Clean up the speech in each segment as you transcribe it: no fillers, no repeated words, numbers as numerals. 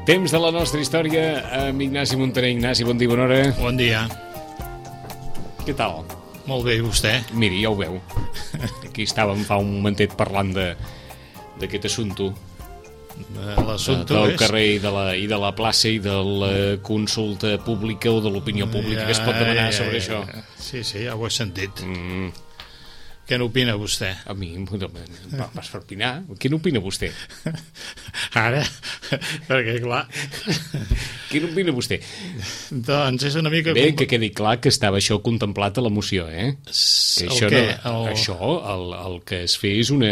Temps de la nostra història amb Ignasi Montaner. Ignasi, bon dia, bona hora. Bon dia. Què tal? Molt bé, vostè? Miri, ja ho veu. Aquí estàvem fa un momentet parlant d'aquest assumpte. L'assumpte del és... carrer i de la plaça i de la consulta pública o de l'opinió pública que es pot demanar sobre això. Sí, ja ho he sentit. Què n'opina vostè? A mi, vas per opinar. Què n'opina vostè? Ara? Perquè, clar... Què n'opina vostè? Doncs és una mica... Bé, que quedi clar que estava això contemplat a la moció, eh? Que això, què? El que es fes una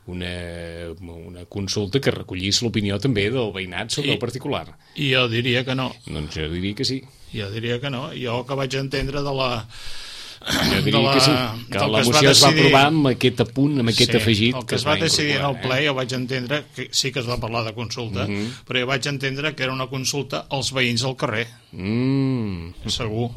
consulta que recollís l'opinió també del veïnat sobre el particular. I jo diria que no. Doncs jo diria que sí. Jo diria que no. Jo que vaig entendre de la... Jo diria que sí, que la moció es va aprovar amb aquest apunt, amb aquest afegit. El que es va decidir en el ple, jo vaig entendre que sí que es va parlar de consulta, però jo vaig entendre que era una consulta als veïns al carrer. Segur.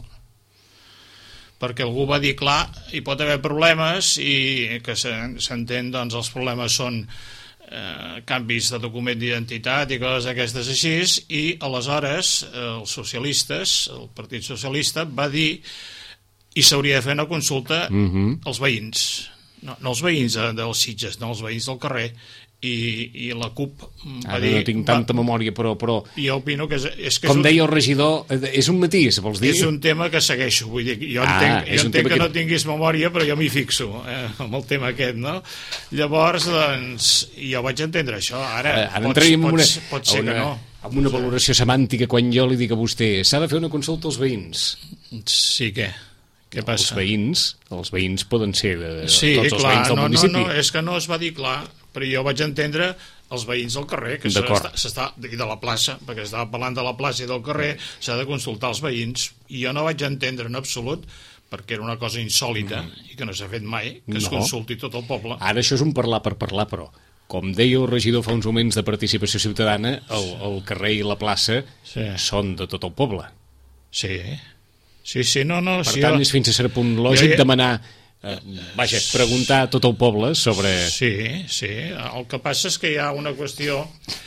Perquè algú va dir, clar, hi pot haver problemes i que s'entén, doncs els problemes són canvis de document d'identitat i coses d'aquestes així, i aleshores els socialistes, el Partit Socialista, va dir i s'hauria de fer una consulta als veïns, no els veïns dels Sitges, no els veïns del carrer, i la CUP va dir... No tinc tanta memòria, però... Jo opino que és que com deia el regidor, és un matís, vols dir? És un tema que segueixo, vull dir, jo entenc que no tinguis memòria, però jo m'hi fixo, amb el tema aquest, no? Llavors, doncs, jo vaig entendre això, ara pot ser que no. Amb una valoració semàntica, quan jo li dic a vostè, s'ha de fer una consulta als veïns. Sí, què? Què passa? Els veïns poden ser tots els veïns del municipi. No, és que no es va dir clar, però jo vaig entendre els veïns del carrer, que i de la plaça, perquè estava parlant de la plaça i del carrer, s'ha de consultar els veïns, i jo no vaig entendre en absolut, perquè era una cosa insòlita i que no s'ha fet mai, que es consulti tot el poble. Ara això és un parlar per parlar, però com deia el regidor fa uns moments de participació ciutadana, el carrer i la plaça són de tot el poble. Sí, no... Per tant, és fins a cert punt lògic demanar, preguntar a tot el poble sobre... Sí, el que passa és que hi ha una qüestió...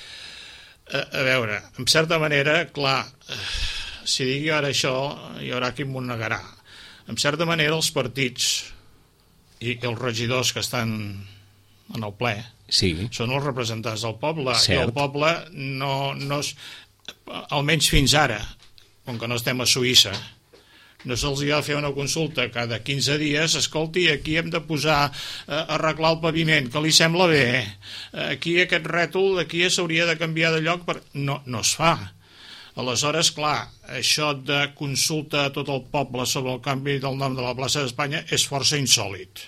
A veure, en certa manera, clar, si digui ara això, hi haurà qui m'ho negarà. En certa manera, els partits i els regidors que estan en el ple són els representants del poble, i el poble no és... Almenys fins ara, com que no estem a Suïssa, no se'ls ha de fer una consulta cada 15 dies, escolti, aquí hem de posar, arreglar el paviment, que li sembla bé, aquí aquest rètol, aquí s'hauria de canviar de lloc, no es fa. Aleshores, clar, això de consulta a tot el poble sobre el canvi del nom de la plaça d'Espanya és força insòlit.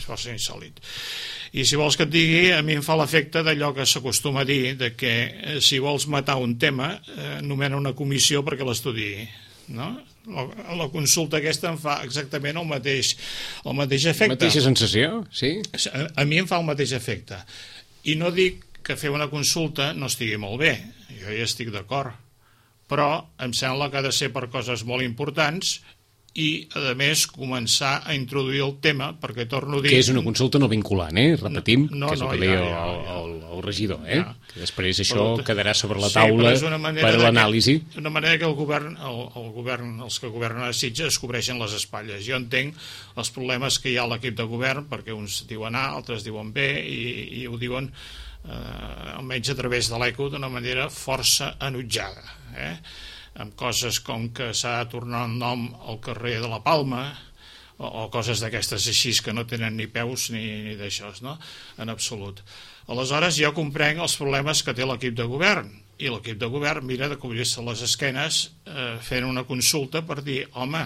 I si vols que et digui, a mi em fa l'efecte d'allò que s'acostuma a dir, de que si vols matar un tema, nomena una comissió perquè l'estudiï, no? La consulta aquesta em fa exactament el mateix efecte. Mateixa sensació, sí? A mi em fa el mateix efecte. I no dic que fer una consulta no estigui molt bé, jo hi estic d'acord, però em sembla que ha de ser per coses molt importants i, a més, començar a introduir el tema, perquè torno a dir... Que és una consulta no vinculant, repetim, que és el que deia el regidor, que després això quedarà sobre la taula per a l'anàlisi. D'una manera que el govern, els que governen a Sitges es cobreixen les espatlles. Jo entenc els problemes que hi ha a l'equip de govern, perquè uns diuen A, altres diuen B, i ho diuen almenys a través de l'eco d'una manera força enutjada, amb coses com que s'ha de tornar el nom al carrer de la Palma o coses d'aquestes així que no tenen ni peus ni d'això, no? En absolut. Aleshores jo comprenc els problemes que té l'equip de govern, i l'equip de govern mira de cobrir-se les esquenes fent una consulta per dir, home,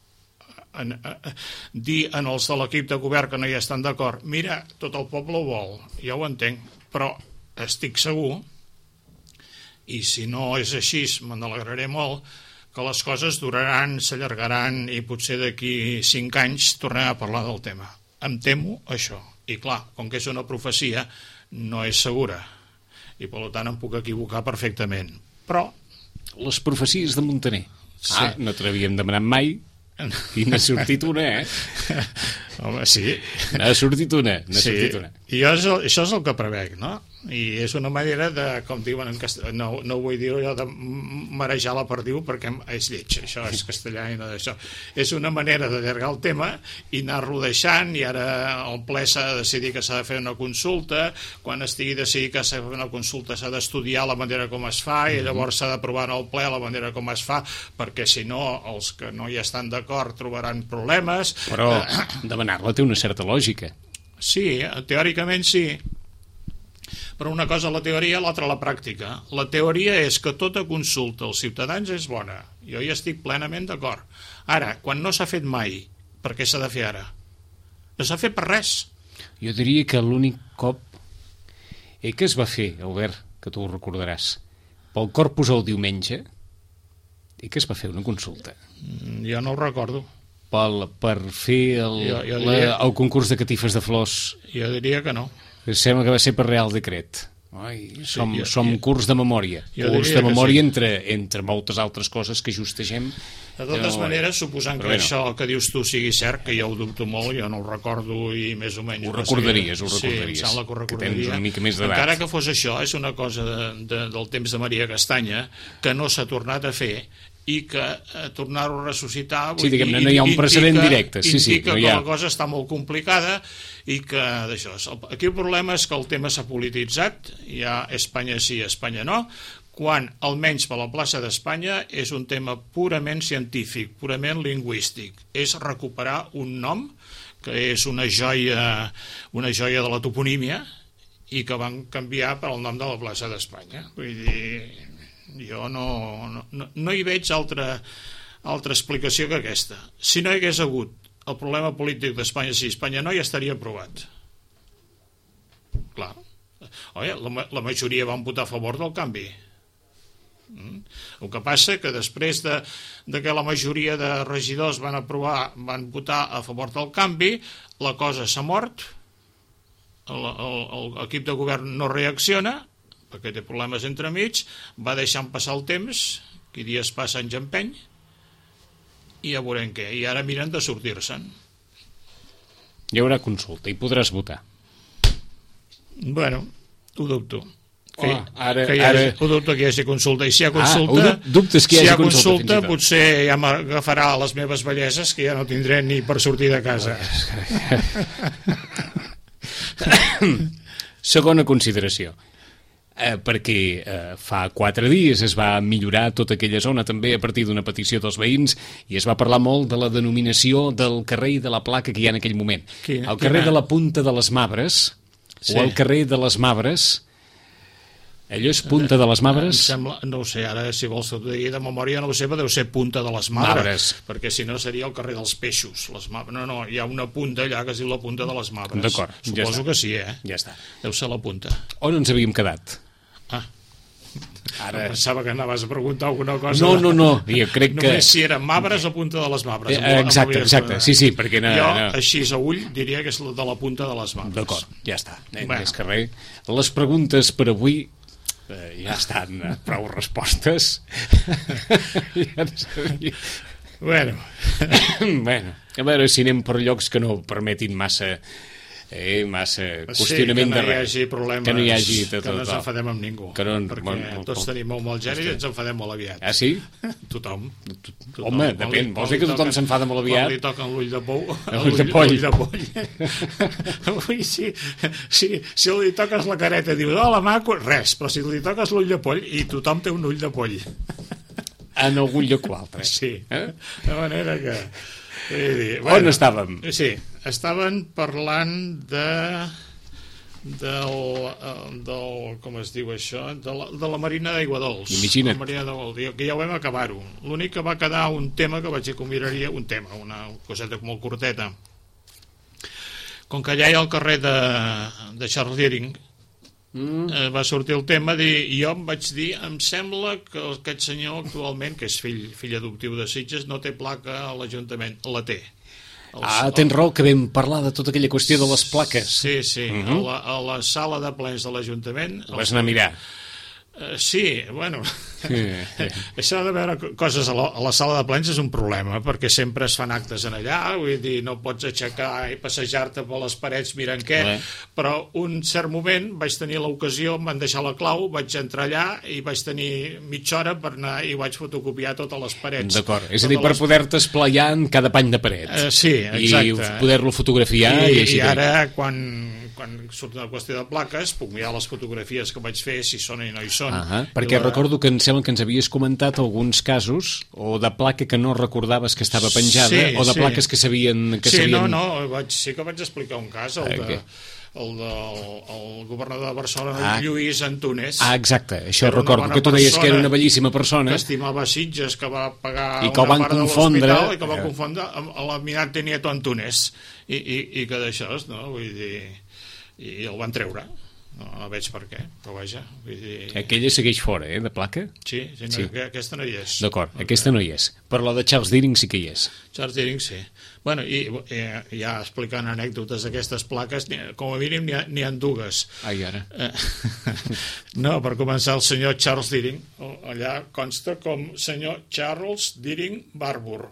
dir en els de l'equip de govern que no hi estan d'acord, mira, tot el poble ho vol, jo ho entenc, però estic segur, i si no és així me n'alegraré molt, que les coses duraran, s'allargaran i potser d'aquí 5 anys tornarem a parlar del tema. Em temo això. I clar, com que és una profecia, no és segura. I per tant em puc equivocar perfectament. Però... Les profecies de Montaner. No te n'havíem demanat mai i n'ha sortit una, Home, sí. N'ha sortit una. I això és el que prevec, no? i és una manera de, com diuen en castellà, no vull dir allò de marejar la perdiu perquè és lleig, això és castellà i no d'això, és una manera d'allargar el tema i anar-lo deixant, i ara el ple s'ha de decidir que s'ha de fer una consulta, quan estigui decidit que s'ha de fer una consulta s'ha d'estudiar la manera com es fa i llavors s'ha d'aprovar en el ple la manera com es fa, perquè si no els que no hi estan d'acord trobaran problemes. Però demanar-la té una certa lògica. Sí, teòricament sí, però una cosa la teoria, l'altra la pràctica. La teoria és que tota consulta als ciutadans és bona, jo hi estic plenament d'acord. Ara, quan no s'ha fet mai, per què s'ha de fer ara? No s'ha fet per res. Jo diria que l'únic cop que es va fer, Albert, que tu ho recordaràs, pel Corpus el diumenge, que es va fer una consulta. Jo no ho recordo. Per fer el concurs de catifes de flors. Jo diria que no. Sembla que va ser per Real Decret. Som curs de memòria. Curs de memòria entre moltes altres coses que justegem. De totes maneres, suposant que això que dius tu sigui cert, que jo ho dubto molt, jo no ho recordo i més o menys... Ho recordaries. Sí, em sembla que ho recordaria. Que tens una mica més d'edat. Encara que fos això, és una cosa del temps de Maria Castanya que no s'ha tornat a fer i que tornar-ho a ressuscitar... Sí, diguem-ne, no hi ha un precedent directe. Indica que la cosa està molt complicada i que d'això... Aquí el problema és que el tema s'ha polititzat, ja Espanya sí, Espanya no, quan almenys per la plaça d'Espanya és un tema purament científic, purament lingüístic. És recuperar un nom que és una joia de la toponímia i que van canviar per el nom de la plaça d'Espanya. Vull dir... Jo no hi veig altra explicació que aquesta. Si no hi hagués hagut el problema polític d'Espanya, si Espanya no, ja estaria aprovat. Clar. La majoria van votar a favor del canvi. El que passa que després de que la majoria de regidors van votar a favor del canvi, la cosa s'ha mort, l'equip de govern no reacciona, perquè té problemes entremig, va deixant passar el temps, qui dies passa anys empeny, i ja veurem què. I ara miren de sortir-se'n. Hi haurà consulta i podràs votar. Bueno, ho dubto. Ara... Ho dubto que hi hagi consulta. I si hi ha consulta, dubtes que hi hagi consulta potser ja m'agafarà les meves belleses, que ja no tindré ni per sortir de casa. Segona consideració. Perquè fa 4 dies es va millorar tota aquella zona també a partir d'una petició dels veïns i es va parlar molt de la denominació del carrer i de la placa que hi ha en aquell moment. El carrer de la Punta de les Mabres, sí. O el carrer de les Mabres. Allò és Punta de les Mabres? Em sembla, no ho sé, ara si vols t'ho digui de memòria no ho sé, però deu ser Punta de les Mabres. Perquè si no seria el carrer dels Peixos. No, hi ha una punta allà que es diu la Punta de les Mabres. D'acord, suposo que sí, Ja està. Deu ser la punta. On ens havíem quedat? Ara... Pensava que anaves a preguntar alguna cosa. No, jo crec que... Només si era Mabres o Punta de les Mabres. Exacte, sí, perquè no... Jo, així a ull, diria que és de la Punta de les Mabres. D'acord, ja està. Més que res. Les preguntes per avui ja estan prou respostes. Bueno, a veure si anem per llocs que no permetin massa qüestionament de res. Que no hi hagi problemes, que no ens enfadem amb ningú. Perquè tots tenim molt mal geni i ens enfadem molt aviat. Ah, sí? Tothom. Home, depèn. Vols dir que tothom s'enfada molt aviat? Quan li toquen l'ull de pou... L'ull de poll. Si li toques la careta i dius, hola, maco, res, però si li toques l'ull de poll, i tothom té un ull de poll. En algun lloc o altre. Sí, de manera que... On estàvem? Sí, estaven parlant com es diu això, de la Marina d'Aigua Dols. Imagina't. La Marina d'Aigua Dols, que ja ho vam acabar-ho. L'únic que va quedar un tema que vaig dir que ho miraria, una coseta molt curteta. Com que allà hi ha el carrer de Charles Deering, va sortir el tema jo em vaig dir, em sembla que aquest senyor actualment, que és fill adoptiu de Sitges, no té placa a l'Ajuntament. La té. Tens raó que vam parlar de tota aquella qüestió de les plaques. Sí, a la sala de plens de l'Ajuntament. Vas anar a mirar. Sí, bueno, Això de veure coses a la sala de plens és un problema, perquè sempre es fan actes en allà, vull dir, no pots aixecar i passejar-te per les parets mirant què, però un cert moment vaig tenir l'ocasió, em van deixar la clau, vaig entrar allà i vaig tenir mitja hora per anar i vaig fotocopiar totes les parets. D'acord, és a dir, per poder-te esplaiar en cada pany de paret. Sí, exacte. I poder-lo fotografiar. I ara, quan surt una qüestió de plaques, puc mirar les fotografies que vaig fer, si són i no hi són. Perquè recordo que em sembla que ens havies comentat alguns casos, o de placa que no recordaves que estava penjada, o de plaques que sabien... Sí que vaig explicar un cas, el del governador de Barcelona, Lluís Antúnez. Exacte, això recordo, que tu deies que era una bellíssima persona. Que estimava Sitges, que va pagar una part de l'hospital i que va confondre amb l'almirante Nieto Antúnez. I que d'això, no? Vull dir... I el van treure. No veig per què, però vaja. Vull dir... Aquella segueix fora, de placa? Sí. Aquesta no hi és. D'acord, aquesta no hi és. Però la de Charles Deering sí que hi és. Charles Deering sí. Bueno, i ja explicant anècdotes d'aquestes plaques, com a mínim n'hi ha dues. Ai, ara. No, per començar, el senyor Charles Deering, allà consta com senyor Charles Deering Barbour.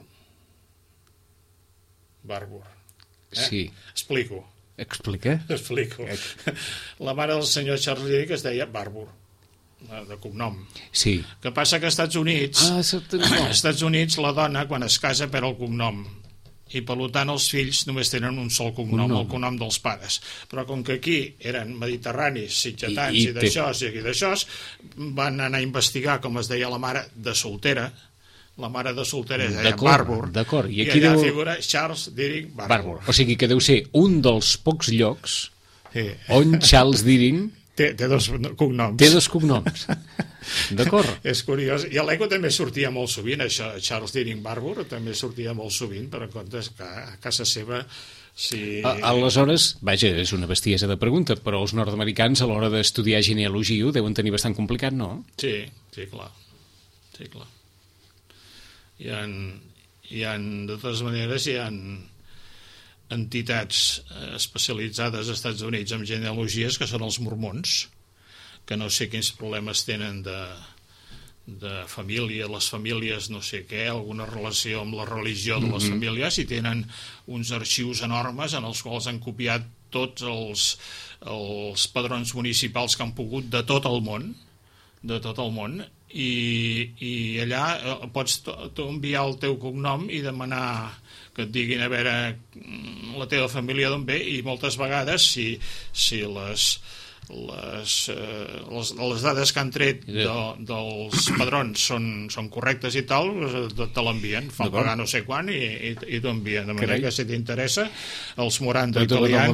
Barbour. Sí. Explico. Explica. Explico. La mare del senyor Charles Deering es deia Barbour, de cognom. Sí. Que passa que als Estats Units, Estats Units la dona, quan es casa, perd el cognom. I per tant els fills només tenen un sol cognom, el cognom dels pares. Però com que aquí eren mediterranis, sitgetans i d'això i d'això, van anar a investigar com es deia la mare de soltera. La mare de soltera es deia Barbour. D'acord. I allà figura Charles Deering Barbour. O sigui que deu ser un dels pocs llocs on Charles Deering té dos cognoms. Té dos cognoms. D'acord. És curiós. I a l'Eco també sortia molt sovint, això, Charles Deering Barbour també sortia molt sovint, per en comptes que a casa seva... Sí. Aleshores, vaja, és una bestiesa de pregunta, però els nord-americans a l'hora d'estudiar genealogia ho deuen tenir bastant complicat, no? Sí, clar. De totes maneres, hi ha entitats especialitzades als Estats Units en genealogies que són els mormons, que no sé quins problemes tenen de família, les famílies no sé què, alguna relació amb la religió de les famílies, i tenen uns arxius enormes en els quals han copiat tots els padrons municipals que han pogut de tot el món, i allà pots tu enviar el teu cognom i demanar que et diguin a veure la teva família d'on ve, i moltes vegades si les dades que han tret dels padrons són correctes i tal, te l'envien, fan pagar no sé quan i t'ho envien, de manera que si t'interessa els morando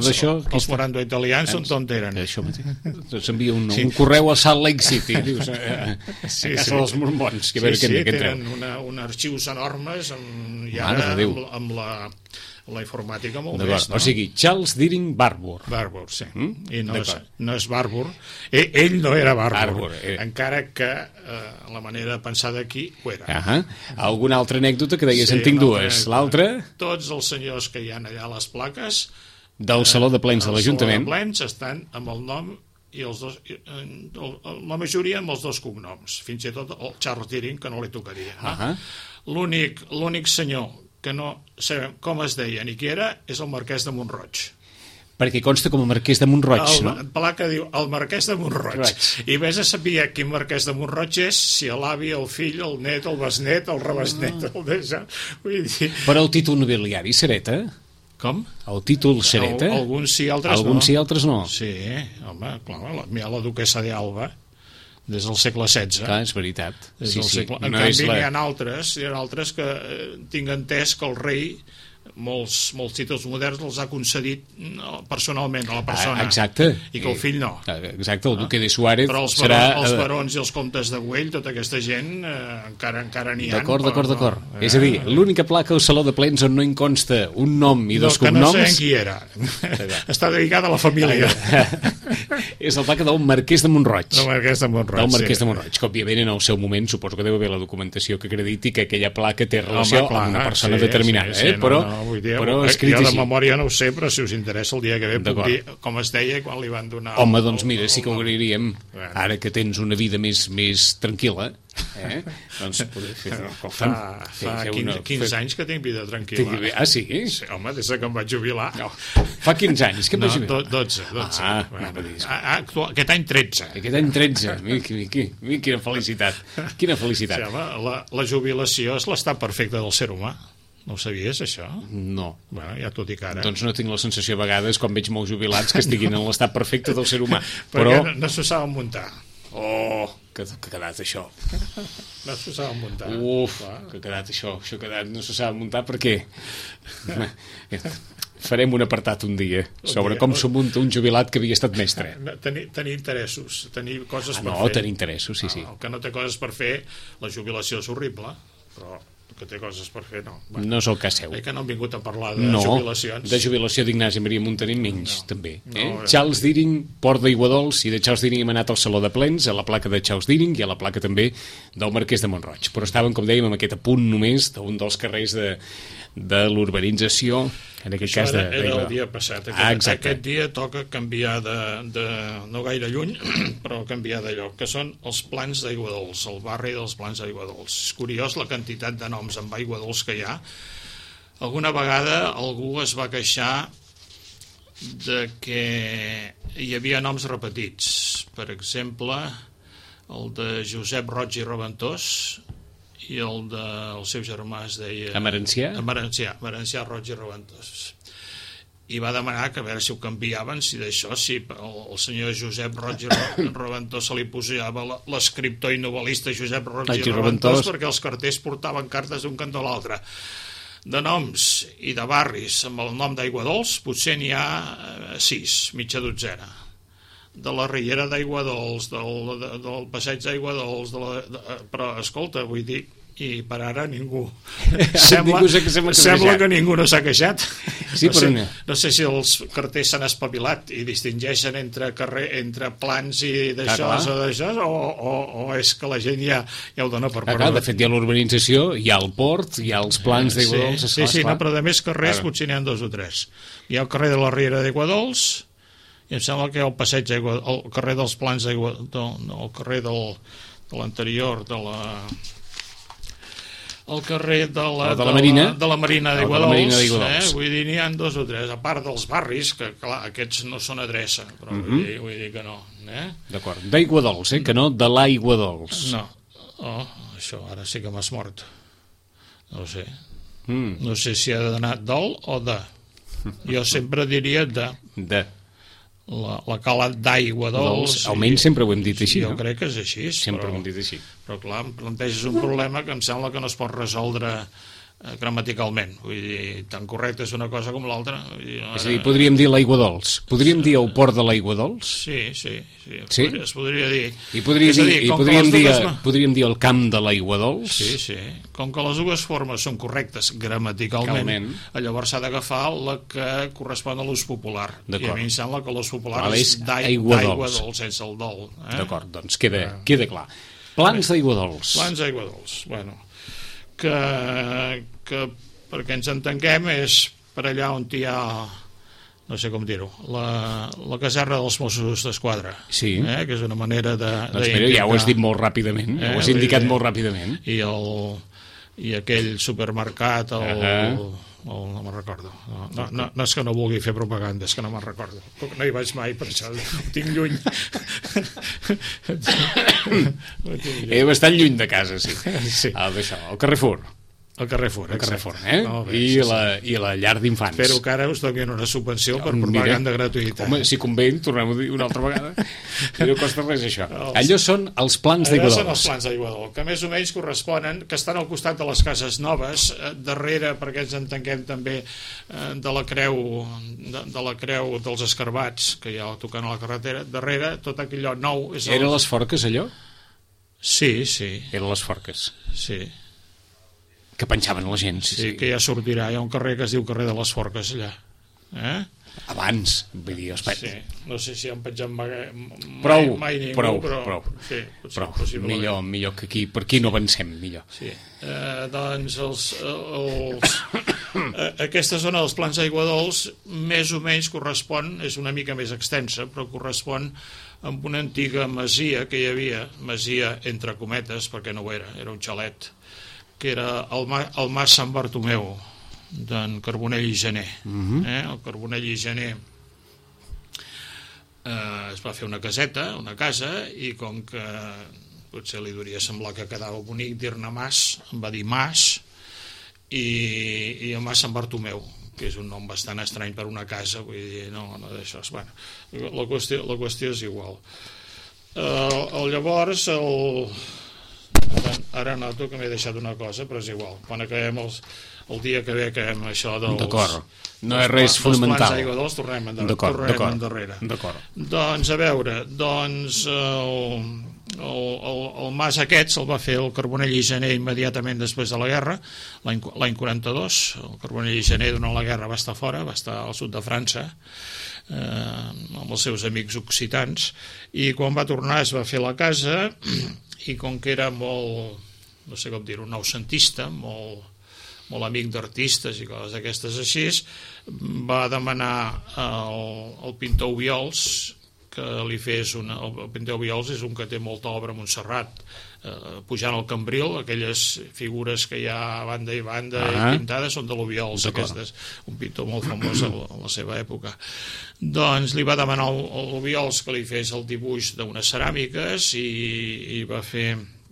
italians són d'on eren. S'envia un correu a Salt Lake City, dius, a casa dels mormons, que a veure què tenen uns arxius enormes i ara amb la informàtica molt més, no? O sigui, Charles Deering Barbour. Barbour, sí. I no és Barbour. Ell no era Barbour, encara que la manera de pensar d'aquí ho era. Alguna altra anècdota que deies en tinc dues? L'altra? Tots els senyors que hi ha allà a les plaques del Saló de Plens de l'Ajuntament, el Saló de Plens estan amb el nom i els dos, la majoria amb els dos cognoms, fins i tot el Charles Deering, que no li tocaria. L'únic senyor que no sabem com es deia ni qui era és el marquès de Montroig. Perquè consta com a marquès de Montroig, no? El placa diu el marquès de Montroig. I vés a saber quin marquès de Montroig és, si l'avi, el fill, el net, el besnet, el rebesnet, el deixa. Vull dir... Però el títol nobiliari, Sereta? Com? El títol Sereta? Alguns sí, altres no. Alguns sí, altres no. Sí, home, clar, mira la duquessa d'Alba, des del segle XVI. Clar, és veritat. En canvi, hi ha altres que tinc entès que el rei molts títols moderns els ha concedit personalment a la persona. Exacte. I que el fill no. Exacte, el duque de Suárez però els barons i els comtes de Güell, tota aquesta gent encara n'hi ha. D'acord. És a dir, l'única placa al Saló de Plens on no hi consta un nom i dos cognoms... Que no sé qui era. Està dedicada a la família. És el placa del marquès de Montroig. Del marquès de Montroig, que òbviament en el seu moment suposo que deu haver la documentació que acrediti que aquella placa té relació amb una persona determinada, però jo de memòria no ho sé, però si us interessa el dia que ve puc dir com es deia quan li van donar... Home, doncs mira, sí que ho agrairíem, ara que tens una vida més tranquil·la, Doncs poder fer... Fa 15 anys que tinc vida tranquil·la. Ah, sí? Sí, home, des que em vaig jubilar. No, fa 15 anys que em vaig jubilar. 12. Aquest any 13. Aquest any 13. Mira, quina felicitat. Quina felicitat. Sí, home, la jubilació és l'estat perfecte del ser humà. No ho sabies, això? No. Bueno, ja t'ho dic ara. Doncs no tinc la sensació a vegades, quan veig molts jubilats, que estiguin en l'estat perfecte del ser humà. Perquè no s'ho saben muntar. Oh, que ha quedat això. No s'ho saben muntar. Uf, que ha quedat això. Això ha quedat, no s'ho saben muntar perquè... Farem un apartat un dia sobre com s'ho munta un jubilat que havia estat mestre. Tenir interessos, tenir coses per fer. No, tenir interessos, sí. El que no té coses per fer, la jubilació és horrible, però el que té coses per fer, no. No és el cas seu. Que no hem vingut a parlar de jubilacions. De jubilació d'Ignasi Maria Montaner menys, també. Charles Deering, Port d'Aiguadols, i de Charles Deering hem anat al Saló de Plens, a la placa de Charles Deering i a la placa també del Marquès de Montroig. Però estàvem, com dèiem, amb aquest apunt només d'un dels carrers de l'urbanització, en aquest cas era el dia passat. Aquest dia toca canviar no gaire lluny, però canviar de lloc, que són els Plans d'Aiguadols, el barri dels Plans d'Aiguadols. És curiós la quantitat de noms amb aiguadols que hi ha. Alguna vegada algú es va queixar de que hi havia noms repetits. Per exemple, el de Josep Roig i Raventós, i el del seu germà es deia... Emerencià, Roig i Raventós. I va demanar que a veure si ho canviaven, si d'això, si el senyor Josep Roig i Raventós se li posava l'escriptor i novel·lista Josep Roig i Raventós, perquè els carters portaven cartes d'un cantó a l'altre. De noms i de barris amb el nom d'Aiguadols potser n'hi ha 6, mitja dotzena. De la Riera d'Aiguadols, del Passeig d'Aiguadols, però, escolta, vull dir, i per ara ningú sembla que ningú no s'ha queixat. No sé si els carters s'han espavilat i distingeixen entre plans i d'això o és que la gent ja ho dona per perdut. De fet, hi ha l'urbanització, hi ha el port, hi ha els Plans d'Aiguadols. Sí, però de més carrers potser n'hi ha 2 o 3. Hi ha el carrer de la Riera d'Aiguadols, i em sembla que hi ha el passeig el carrer dels Plans d'Aiguadols, el carrer de l'anterior, el carrer de la Marina d'Aiguadols, vull dir, n'hi ha 2 o 3, a part dels barris, que clar, aquests no són adreça, però vull dir que no. D'acord, d'Aiguadols, que no de l'Aiguadols. No, això ara sí que m'has mort. No ho sé. No sé si ha d'anar del o de. Jo sempre diria de. La cala d'Aiguadols... Almenys sempre ho hem dit així, no? Jo crec que és així. Sempre ho hem dit així. Però clar, em planteges un problema que em sembla que no es pot resoldre gramaticalment. Vull dir, tan correcte és una cosa com l'altra. És a dir, podríem dir l'Aiguadols. Podríem dir el port de l'Aiguadols? Sí. Es podria dir. I podríem dir el camp de l'Aiguadols? Sí. Com que les dues formes són correctes gramaticalment, llavors s'ha d'agafar la que correspon a l'ús popular. I a mi em sembla que l'ús popular és d'Aiguadols, sense el dol. D'acord, doncs queda clar. Plans d'Aiguadols. Bueno, que perquè ens entenguem és per allà on hi ha, no sé com dir-ho, la caserna dels Mossos d'Esquadra, que és una manera de... Doncs mira, ja ho has dit molt ràpidament, ho has indicat molt ràpidament. I aquell supermercat, no me'n recordo. No és que no vulgui fer propaganda, és que no me'n recordo. No hi vaig mai, per això ho tinc lluny. Bastant lluny de casa, sí. El Carrefour. El Carrefour, i la llar d'infants. Espero que ara us donin una subvenció per propaganda gratuïta. Home, si convé, tornem a dir una altra vegada. No costa res, això. Allò són els Plans d'Aiguadols. Allò són els Plans d'Aiguadols, que més o menys corresponen, que estan al costat de les cases noves, darrere, perquè ens entenguem també, de la creu dels Escarbats, que hi ha tocant a la carretera, darrere, tot allò nou... Era les Forques, allò? Sí. Eren les Forques. Sí. Que penjaven la gent. Sí, que ja sortirà. Hi ha un carrer que es diu carrer de les Forques, allà. Abans, vull dir, espera. Sí, no sé si han penjat mai ningú, prou. Sí, millor que aquí, per aquí no avancem, millor. Sí, doncs aquesta zona dels Plans d'Aiguadols més o menys correspon, és una mica més extensa, però correspon amb una antiga masia que hi havia, masia entre cometes, perquè no ho era un xalet, que era el Mas Sant Bartomeu, d'en Carbonell i Gener. El Carbonell i Gener es va fer una caseta, una casa, i com que potser li duria semblar que quedava bonic dir-ne Mas, em va dir Mas, i el Mas Sant Bartomeu, que és un nom bastant estrany per una casa, vull dir, no d'això. Bueno, la qüestió és igual. Llavors, ara noto que m'he deixat una cosa, però és igual. Quan acabem el dia que ve acabem això dels... D'acord, no és res fonamental. Els Plans d'Aiguadols tornem endarrere. Doncs, a veure, el mas aquest se'l va fer el Carbonell i Gener immediatament després de la guerra, l'any 42. El Carbonell i Gener durant la guerra va estar fora, va estar al sud de França, amb els seus amics occitans, i quan va tornar es va fer la casa, i com que era molt, no sé com dir-ho, noucentista, molt amic d'artistes i coses d'aquestes així, va demanar al pintor Obiols que li fes el pintor Obiols és un que té molta obra a Montserrat, pujant al Cambril, aquelles figures que hi ha a banda i banda pintades són de l'Obiols, un pintor molt famós a la seva època. Doncs li va demanar a l'Obiols que li fes el dibuix d'unes ceràmiques i va fer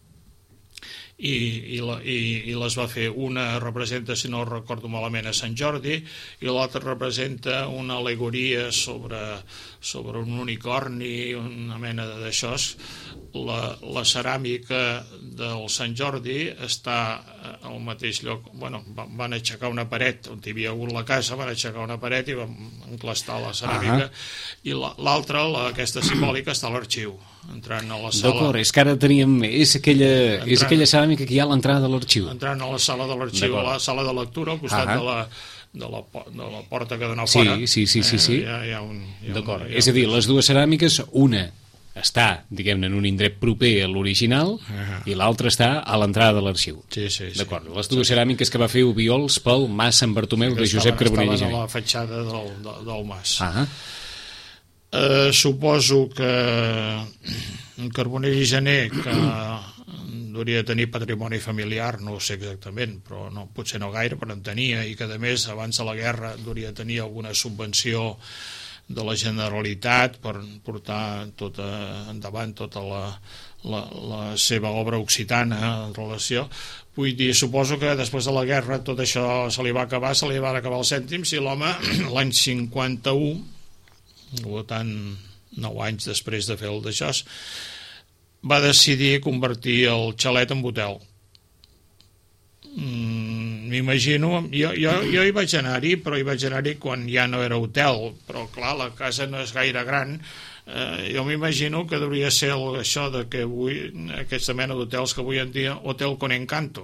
i les va fer. Una representa, si no recordo malament, a Sant Jordi, i l'altra representa una al·legoria sobre un unicorni, una mena d'això. La ceràmica del Sant Jordi està al mateix lloc. Bueno, van aixecar una paret on hi havia hagut la casa, van aixecar una paret i van enclastar la ceràmica, i l'altra, aquesta simbòlica, està a l'arxiu, entrant a la sala. D'acord, és que ara teníem... És aquella ceràmica que hi ha a l'entrada de l'arxiu. Entrant a la sala de l'arxiu, a la sala de lectura, al costat de la porta que dona fora. Sí. D'acord, és a dir, les dues ceràmiques, una està, diguem-ne, en un indret proper a l'original i l'altra està a l'entrada de l'arxiu. Sí. D'acord, les dues ceràmiques que va fer Obiols pel Mas Sant Bartomeu de Josep Carbonell i Gener. Estaven a la fatxada del mas. Suposo que Carbonell i Gener, que hauria de tenir patrimoni familiar, no ho sé exactament, però potser no gaire, però en tenia, i que a més abans de la guerra hauria de tenir alguna subvenció de la Generalitat per portar endavant tota la seva obra occitana en relació. Vull dir, suposo que després de la guerra tot això se li va acabar els cèntims, i l'home l'any 51, tant 9 anys després de fer el d'això, va decidir convertir el xalet en hotel. M'imagino, jo hi vaig anar-hi, però hi vaig anar-hi quan ja no era hotel, però clar, la casa no és gaire gran. Jo m'imagino que hauria ser això de que avui, aquesta mena d'hotels que avui en dia, hotel con encanto,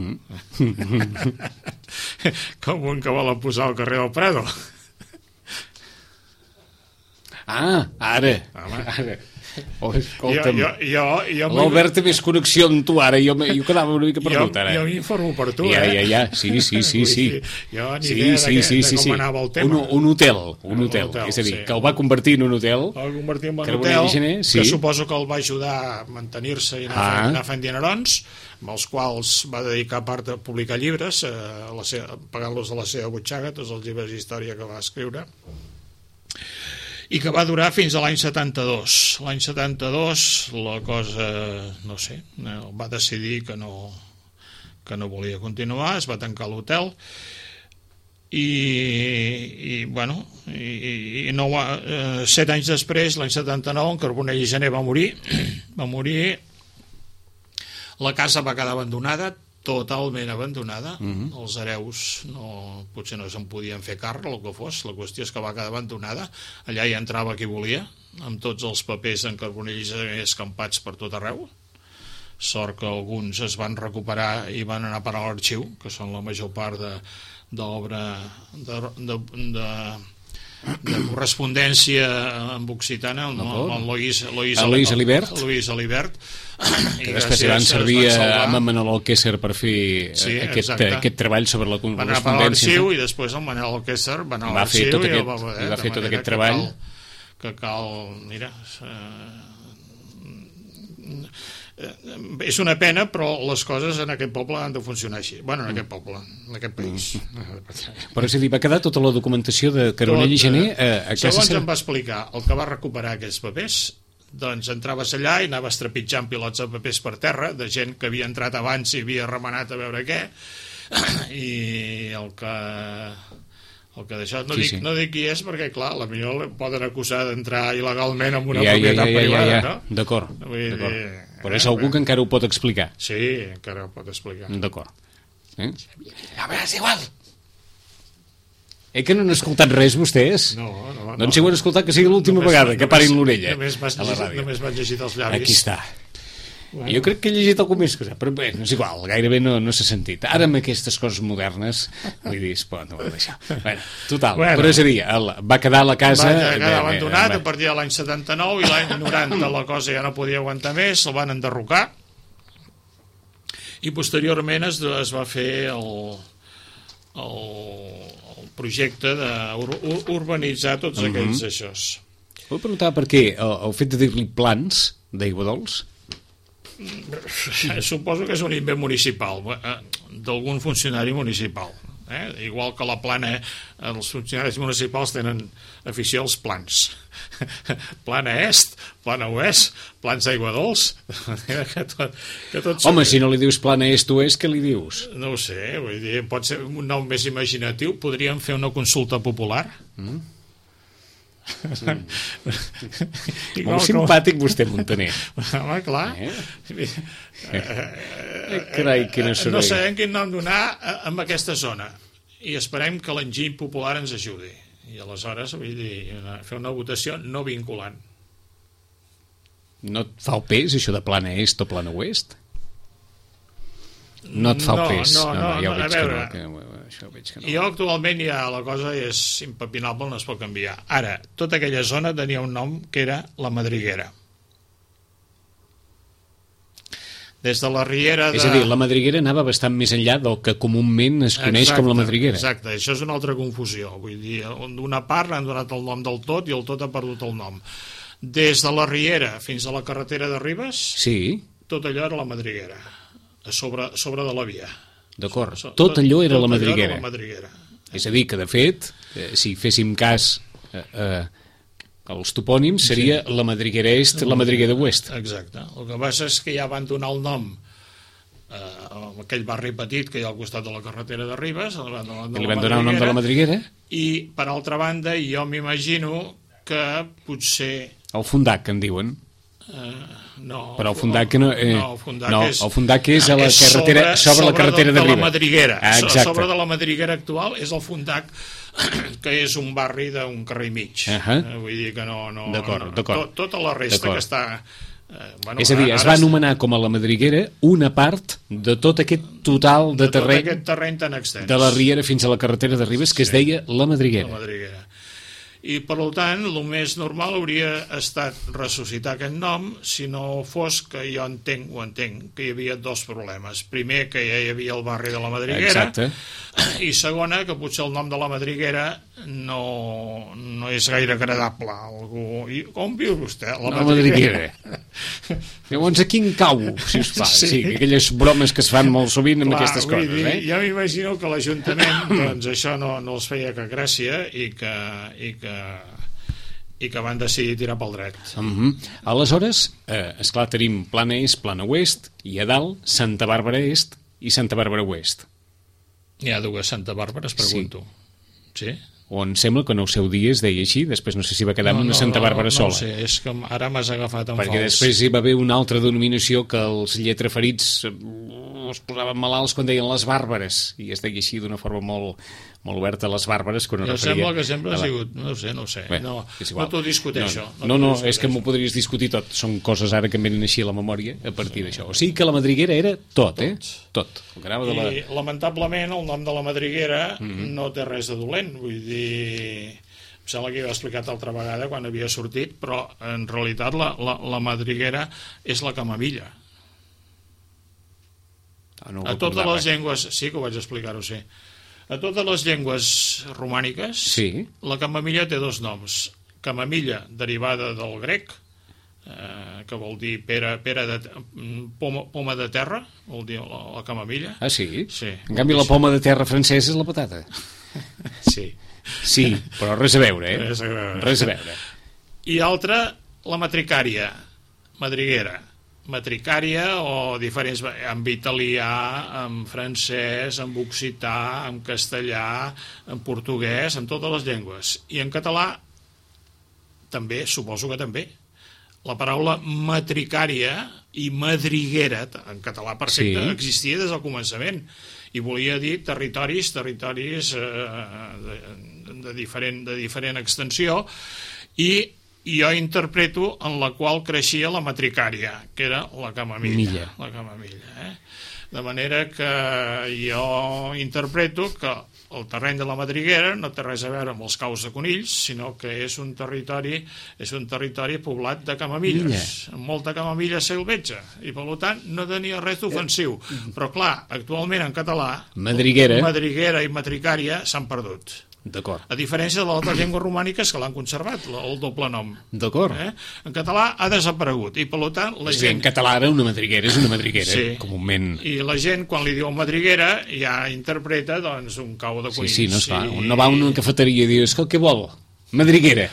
com un que vol posar al carrer del Prado. Ara. Oh, escolta'm, l'Albert té més connexió amb tu ara, jo quedava una mica perdut ara. Jo m'informo per tu, Ja, sí. Jo ni idea de com anava el tema. Un hotel, és a dir, que el va convertir en un hotel. El va convertir en un hotel, que suposo que el va ajudar a mantenir-se i anar fent dinerons, amb els quals va dedicar part a publicar llibres, pagant-los a la seva butxaca, tots els llibres d'història que va escriure, i que va durar fins a l'any 72. L'any 72 la cosa, no sé, va decidir que no volia continuar, es va tancar l'hotel, i 7 anys després, l'any 79, en Carbonell i Gener va morir, la casa va quedar abandonada, totalment abandonada. Els hereus potser no se'n podien fer càrrec, el que fos. La qüestió és que va quedar abandonada. Allà hi entrava qui volia, amb tots els papers en Carbonell i Gener escampats per tot arreu. Sort que alguns es van recuperar i van anar a parar a l'arxiu, que són la major part d'obra correspondència amb occitana, amb Loís Alibert, que després s'hi van servir amb en Manel Alquésser per fer aquest treball sobre la correspondència. Va anar a l'arxiu i després el Manel Alquésser va anar a l'arxiu i va fer tot aquest treball. Que cal, mira... és una pena, però les coses en aquest poble han de funcionar així. Bueno, en aquest poble, en aquest país. Però és a dir, va quedar tota la documentació de Carbonell i Gener a casa segons seva? em va explicar el que va recuperar aquests papers, doncs entraves allà i anaves trepitjant pilots de papers per terra, de gent que havia entrat abans i havia remenat a veure què, i el que d'això no dic qui és, perquè clar, potser el poden acusar d'entrar il·legalment en una propietat privada, no? D'acord. Però és algú que encara ho pot explicar. Sí, encara ho pot explicar. D'acord. A veure, és igual. Que no han escoltat res vostès? No. Doncs si ho han escoltat, que sigui l'última vegada que parin l'orella. Només van llegir els llavis. Aquí està. Bueno. Jo crec que he llegit algú més que però bé, no és igual, gairebé no s'ha sentit. Ara amb aquestes coses modernes vull dir, no ho he deixat. Total, però és a dir, va quedar a la casa... Va quedar abandonat a partir de l'any 79 i l'any 90 la cosa ja no podia aguantar més, el van enderrocar i posteriorment es va fer el projecte d'urbanitzar tots aquells aixòs. Vull preguntar per què el fet de dir-li plans d'aigua dolç. Suposo que és un invent municipal, d'algun funcionari municipal. Igual que la plana, els funcionaris municipals tenen afició als plans. Plana est, plana oest, plans d'aigua dolç. Home, si no li dius plana est-oest, què li dius? No ho sé, vull dir, pot ser un nom més imaginatiu. Podríem fer una consulta popular? Molt simpàtic vostè, Montaner. Home, clar. Carai, quina soroll. No sabem quin nom donar en aquesta zona i esperem que l'enginy popular ens ajudi i aleshores vull dir, fer una votació no vinculant. No et fa el pes això de plana est o plana oest? No et fa el pes. No, ja ho veig a veure, que no. Això veig que no. Jo actualment ja la cosa és impepinable, no es pot canviar. Ara, tota aquella zona tenia un nom que era la Madriguera. Des de la riera de... És a dir, la Madriguera anava bastant més enllà del que comúment es coneix com la Madriguera. Exacte, això és una altra confusió. Vull dir, d'una part han donat el nom del tot i el tot ha perdut el nom. Des de la riera fins a la carretera de Ribes, sí, tot allò era la Madriguera, a sobre de la via. D'acord, tot allò era la Madriguera. Allò era la Madriguera. És a dir, que de fet, si féssim cas els topònims, seria la Madriguera est, la Madriguera oest. Exacte. El que passa és que ja van donar el nom a aquell barri petit que hi ha al costat de la carretera de Ribes, li van donar el nom de la Madriguera. I, per altra banda, jo m'imagino que potser... El Fundac, que en diuen. No, però el Fundac no, el Fundac és a la carretera, sobre la carretera de Ribes. La Madriguera. Exacte. Sobre de la Madriguera actual és el Fundac, que és un barri d'un carrer i mig. Vull dir que no... D'acord. Tota la resta que està... És a dir, es va anomenar com a la Madriguera una part de tot aquest total de terreny, tot aquest terreny tan extens, de la riera fins a la carretera de Ribes, que es deia la Madriguera. La Madriguera. I per tant el més normal hauria estat ressuscitar aquest nom, si no fos que jo entenc que hi havia dos problemes. Primer, que ja hi havia el barri de la Madriguera. Exacte. I segona, que potser el nom de la Madriguera no és gaire agradable a algú. I com viu vostè? La Madriguera. Llavors, a quin cau, si us fa? Sí, aquelles bromes que es fan molt sovint amb aquestes coses. Dir, jo m'imagino que l'Ajuntament doncs això no els feia cap gràcia i que van decidir tirar pel dret. Aleshores, esclar, tenim plana est, plana oest, i a dalt Santa Bàrbara est i Santa Bàrbara oest. Hi ha dues Santa Bàrbares, pregunto. Sí? O em sembla que en el seu dia es deia així, després no sé si va quedar amb una Santa Bàrbara sola. No sé, és que ara m'has agafat en perquè fals. Després hi va haver una altra denominació que els lletraferits es posaven malalts quan deien les Bàrbares, i es deia així d'una forma molt oberta, les Bàrbares, quan no referia... Sembla que sempre ha sigut... No sé. Bé, no t'ho discuteixo. No, és que m'ho podries discutir tot. Són coses ara que em venen així a la memòria a partir d'això. O sigui que la Madriguera era tot, Tot. I lamentablement el nom de la Madriguera no té res de dolent. Vull dir... sembla que ja ho he explicat altra vegada quan havia sortit, però en realitat la madriguera és la camamilla. No A totes les llengües, sí que ho vaig explicar-ho, sí. A totes les llengües romàniques, sí, la camamilla té dos noms. Camamilla, derivada del grec, que vol dir poma de terra, vol dir la camamilla. Ah, sí? Sí. En canvi, la poma de terra francesa és la patata. Sí. Sí, però res a veure, eh? Res a veure. Res a veure. I altra, la matricària, madriguera. Matricària o diferents en italià, en francès, en occità, en castellà, en portuguès, en totes les llengües. I en català també, suposo que també. La paraula matricària i madriguera, en català perfecte, sí, existia des del començament i volia dir territoris de diferent extensió, i jo interpreto en la qual creixia la matricària, que era la camamilla. La camamilla, De manera que jo interpreto que el terreny de la madriguera no té res a veure amb els caus de conills, sinó que és un territori poblat de camamilles, amb molta camamilla salvatge, i per tant no tenia res d'ofensiu. Però clar, actualment en català madriguera i matricària s'han perdut. D'acord. A diferència de les altres llengües romàniques que l'han conservat, el doble nom. D'acord. En català ha desaparegut, i per tant la gent... En català ara una madriguera és una madriguera, sí, comúment. I la gent, quan li diu madriguera, ja interpreta, doncs, un cau de conills. Sí, no es fa. No va a una cafeteria i diu, escolta, què vol? Madriguera.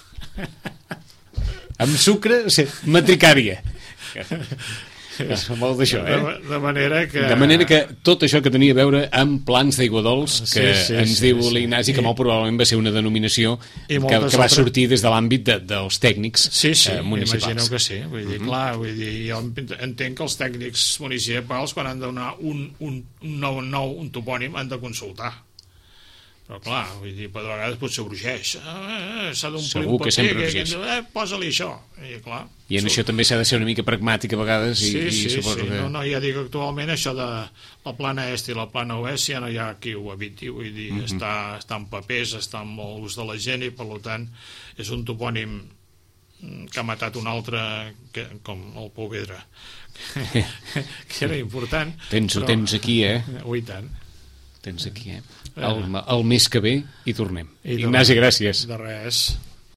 Amb sucre, matricària. És molt d'això, De manera que tot això que tenia a veure amb plans d'aigua dolç, que ens diu l'Ignasi, que molt probablement va ser una denominació que va sortir des de l'àmbit dels tècnics municipals. Imagino que sí. Vull dir, clar, jo entenc que els tècnics municipals, quan han de donar un topònim, han de consultar. Però clar, vull dir, per vegades potser urgeix. S'ha d'omplir un paper, posa-li això. I en això també s'ha de ser una mica pragmàtic a vegades. Sí. No, ja dic, actualment això de la plana est i la plana oest ja no hi ha qui ho eviti, vull dir, està en papers, està en l'ús de la gent, i per tant és un topònim que ha matat un altre, com el Pouvedre, que era important. Tens aquí, Ui, tant. Tens aquí, el mes que ve hi tornem. Ignasi, gràcies. De res.